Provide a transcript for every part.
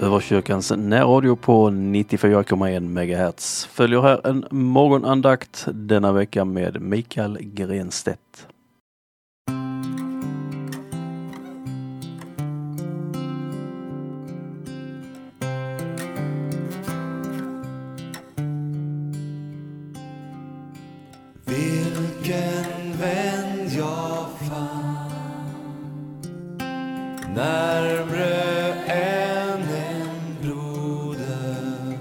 Överkyrkans närradio på 94,1 MHz följer här en morgonandakt denna vecka med Mikael Grenstedt. Vilken vän jag fann, närmre än en broder.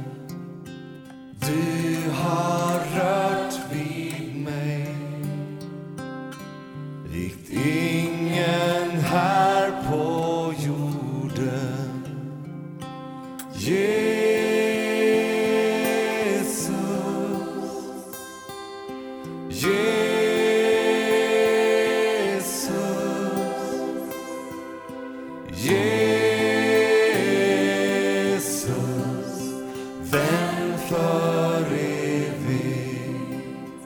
Du har rört vid mig, likt ingen här på jorden. Jesus, vän för evigt.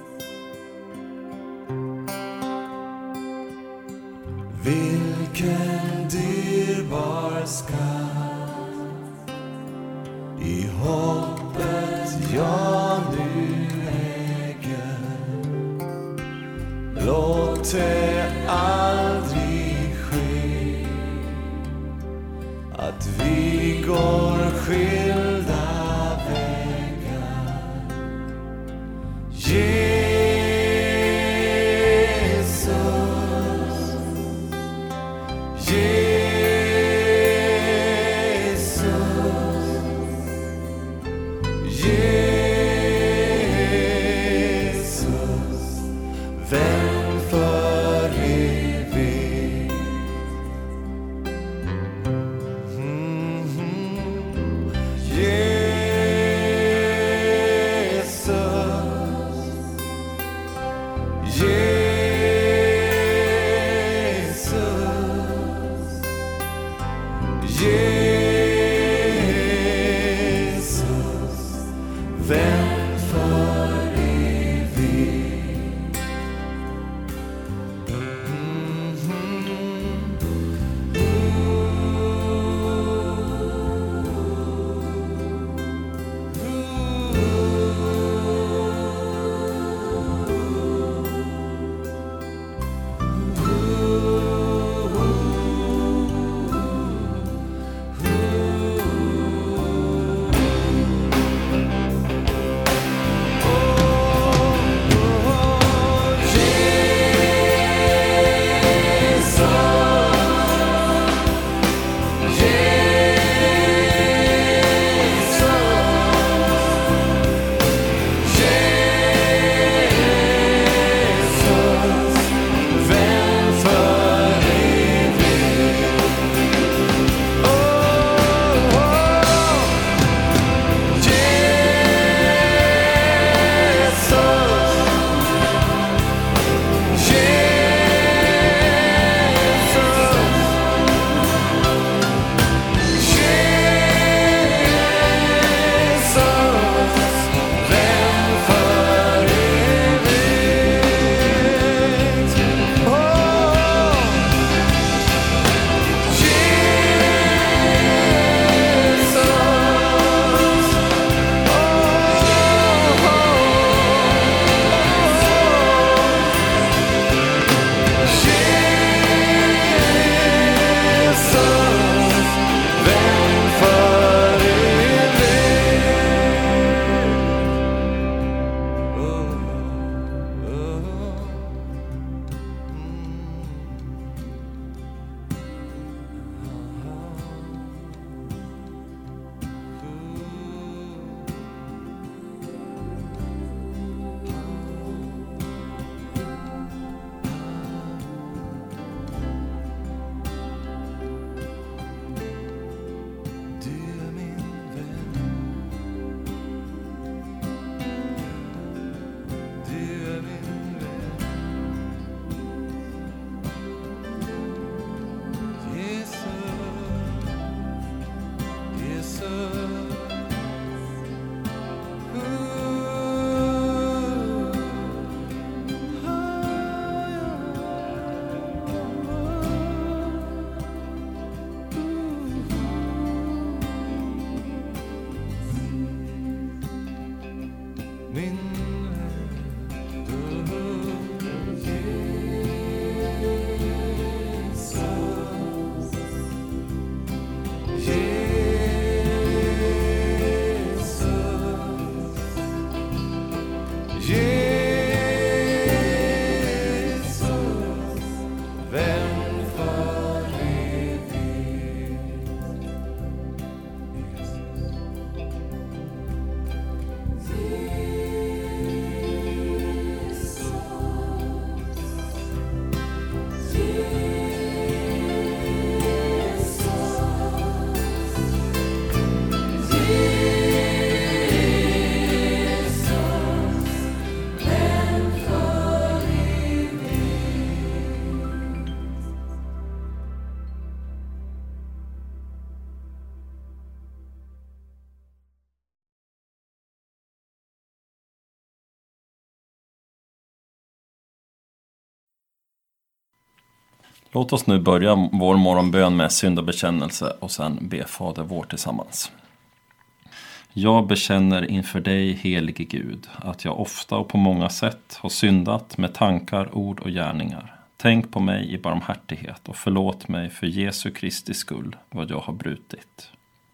Vilken dyrbar skatt i hoppet jag nu äger. Låt det aldrig ske att vi går skilda vägar. Jesus, Jesus, Jesus, vän för Låt oss nu börja vår morgonbön med syndabekännelse och sen be Fader vår tillsammans. Jag bekänner inför dig, helige Gud, att jag ofta och på många sätt har syndat med tankar, ord och gärningar. Tänk på mig i barmhärtighet och förlåt mig för Jesu Kristi skull vad jag har brutit.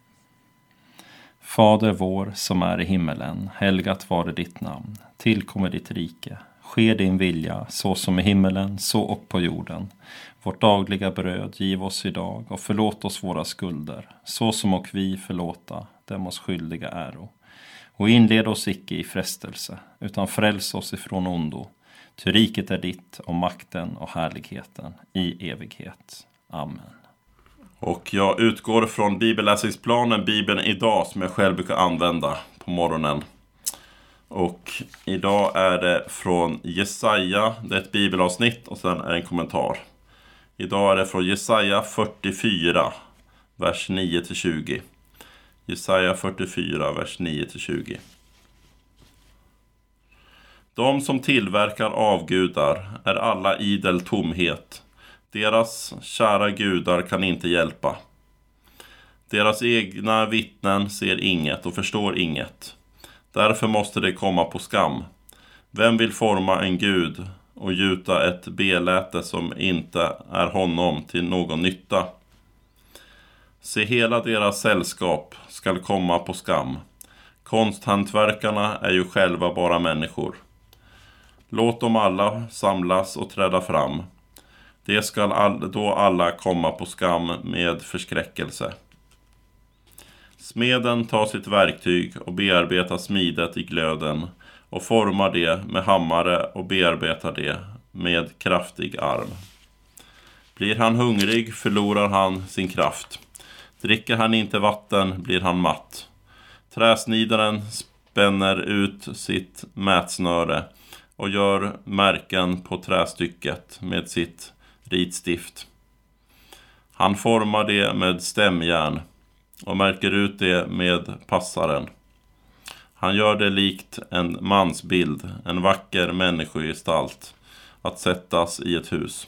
Fader vår som är i himmelen, helgat vare ditt namn. Tillkommer ditt rike. Ske din vilja, så som i himmelen, så och på jorden. Vårt dagliga bröd giv oss idag och förlåt oss våra skulder, så som och vi förlåta dem oss skyldiga äro. Och inled oss icke i frestelse, utan fräls oss ifrån ondo. Ty riket är ditt och makten och härligheten i evighet. Amen. Och jag utgår från bibelläsningsplanen Bibeln idag som jag själv brukar använda på morgonen. Och idag är det från Jesaja, det är ett bibelavsnitt och sen är det en kommentar. Idag är det från Jesaja 44, vers 9-20. Jesaja 44, vers 9-20. De som tillverkar avgudar är alla idel tomhet. Deras kära gudar kan inte hjälpa. Deras egna vittnen ser inget och förstår inget. Därför måste det komma på skam. Vem vill forma en gud och gjuta ett beläte som inte är honom till någon nytta? Se, hela deras sällskap skall komma på skam. Konsthantverkarna är ju själva bara människor. Låt dem alla samlas och träda fram. Det skall då alla komma på skam med förskräckelse. Smeden tar sitt verktyg och bearbetar smidet i glöden och formar det med hammare och bearbetar det med kraftig arm. Blir han hungrig förlorar han sin kraft. Dricker han inte vatten blir han matt. Träsnidaren spänner ut sitt mätsnöre och gör märken på trästycket med sitt ritstift. Han formar det med stämjärn och märker ut det med passaren. Han gör det likt en mansbild, en vacker människogestalt, att sättas i ett hus.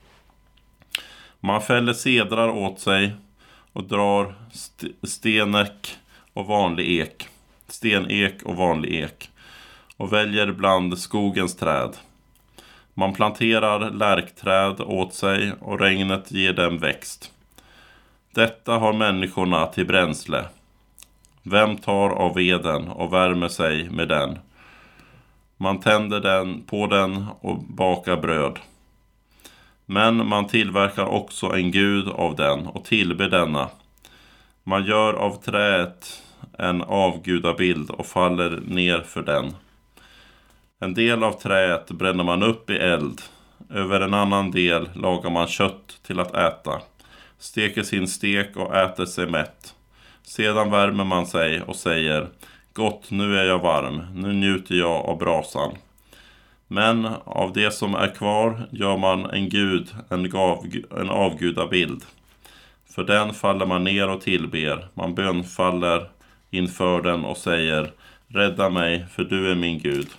Man fäller cedrar åt sig och drar stenek och vanlig ek, stenek och vanlig ek, och väljer bland skogens träd. Man planterar lärkträd åt sig och regnet ger dem växt. Detta har människorna till bränsle. Vem tar av veden och värmer sig med den? Man tänder den på den och bakar bröd. Men man tillverkar också en gud av den och tillber denna. Man gör av träet en avgudabild och faller ner för den. En del av träet bränner man upp i eld. Över en annan del lagar man kött till att äta. Steker sin stek och äter sig mätt. Sedan värmer man sig och säger: gott, nu är jag varm, nu njuter jag av brasan. Men av det som är kvar gör man en gud, en avgudabild. För den faller man ner och tillber. Man bönfaller inför den och säger: rädda mig, för du är min Gud.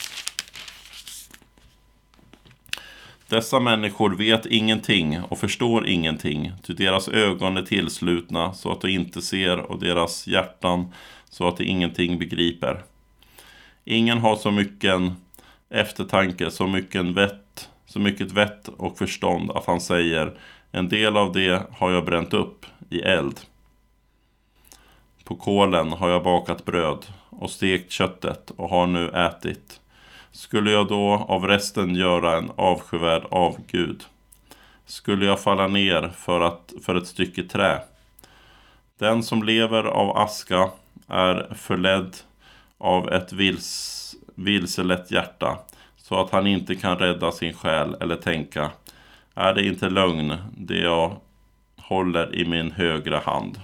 Dessa människor vet ingenting och förstår ingenting, ty deras ögon är tillslutna så att de inte ser och deras hjärtan så att de ingenting begriper. Ingen har så mycket eftertanke, så mycket vett och förstånd att han säger: en del av det har jag bränt upp i eld. På kolen har jag bakat bröd och stekt köttet och har nu ätit. Skulle jag då av resten göra en avskyvärd avgud? Skulle jag falla ner för ett stycke trä? Den som lever av aska är förledd av ett vilselätt hjärta, så att han inte kan rädda sin själ eller tänka: är det inte lögn det jag håller i min högra hand?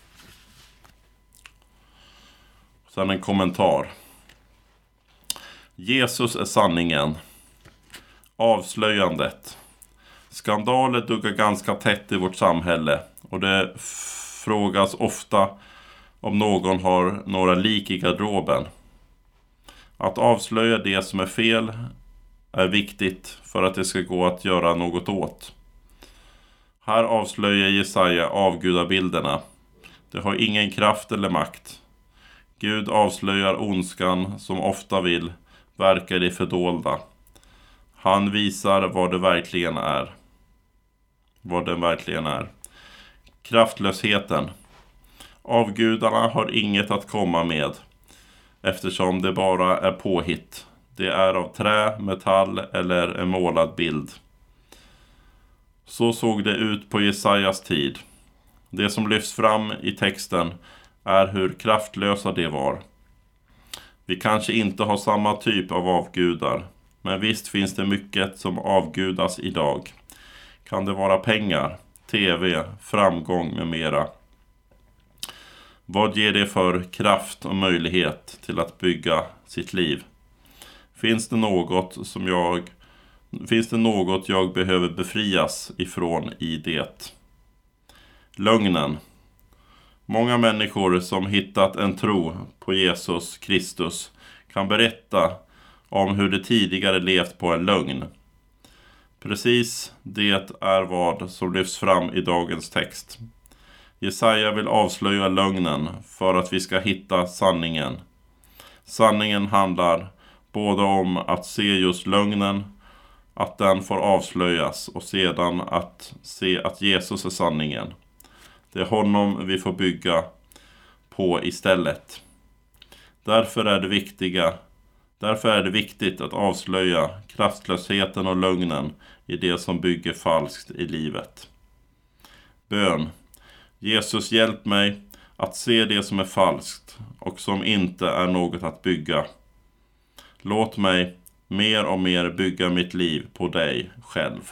Sen en kommentar. Jesus är sanningen. Avslöjandet. Skandaler duggar ganska tätt i vårt samhälle, och det frågas ofta om någon har några lik i garderoben. Att avslöja det som är fel är viktigt för att det ska gå att göra något åt. Här avslöjar Jesaja avgudabilderna. Det har ingen kraft eller makt. Gud avslöjar ondskan som ofta vill verka i det fördolda. Han visar vad det verkligen är. Vad den verkligen är. Kraftlösheten. Avgudarna har inget att komma med, eftersom det bara är påhitt. Det är av trä, metall eller en målad bild. Så såg det ut på Jesajas tid. Det som lyfts fram i texten är hur kraftlösa det var. Vi kanske inte har samma typ av avgudar, men visst finns det mycket som avgudas idag. Kan det vara pengar, tv, framgång med mera? Vad ger det för kraft och möjlighet till att bygga sitt liv? Finns det något jag behöver befrias ifrån i det? Lögnen. Många människor som hittat en tro på Jesus Kristus kan berätta om hur de tidigare levt på en lögn. Precis det är vad som lyfts fram i dagens text. Jesaja vill avslöja lögnen för att vi ska hitta sanningen. Sanningen handlar både om att se just lögnen, att den får avslöjas, och sedan att se att Jesus är sanningen. Det är honom vi får bygga på istället. Därför är det viktigt att avslöja kraftlösheten och lögnen i det som bygger falskt i livet. Bön. Jesus, hjälp mig att se det som är falskt och som inte är något att bygga. Låt mig mer och mer bygga mitt liv på dig själv.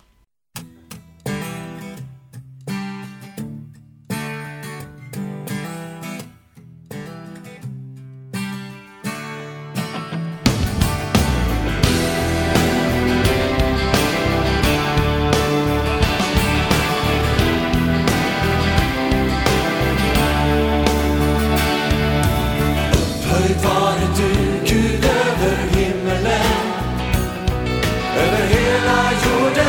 Höjd vare du, Gud över himmelen, över hela jorden.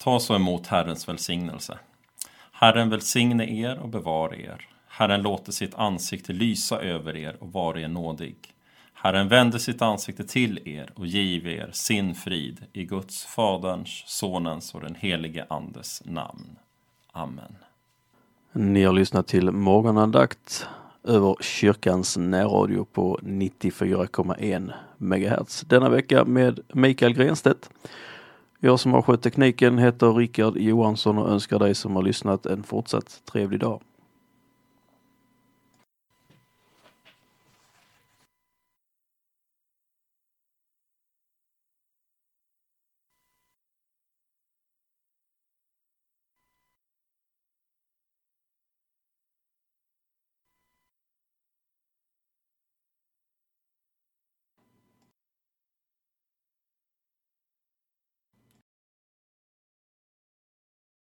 Ta så emot Herrens välsignelse. Herren välsigne er och bevara er. Herren låter sitt ansikte lysa över er och vara er nådig. Herren vänder sitt ansikte till er och giv er sin frid i Guds, Faderns, Sonens och den helige Andes namn. Amen. Ni har lyssnat till morgonandakt över kyrkans närradio på 94,1 MHz. Denna vecka med Mikael Grenstedt. Jag som har skött tekniken heter Rickard Johansson och önskar dig som har lyssnat en fortsatt trevlig dag.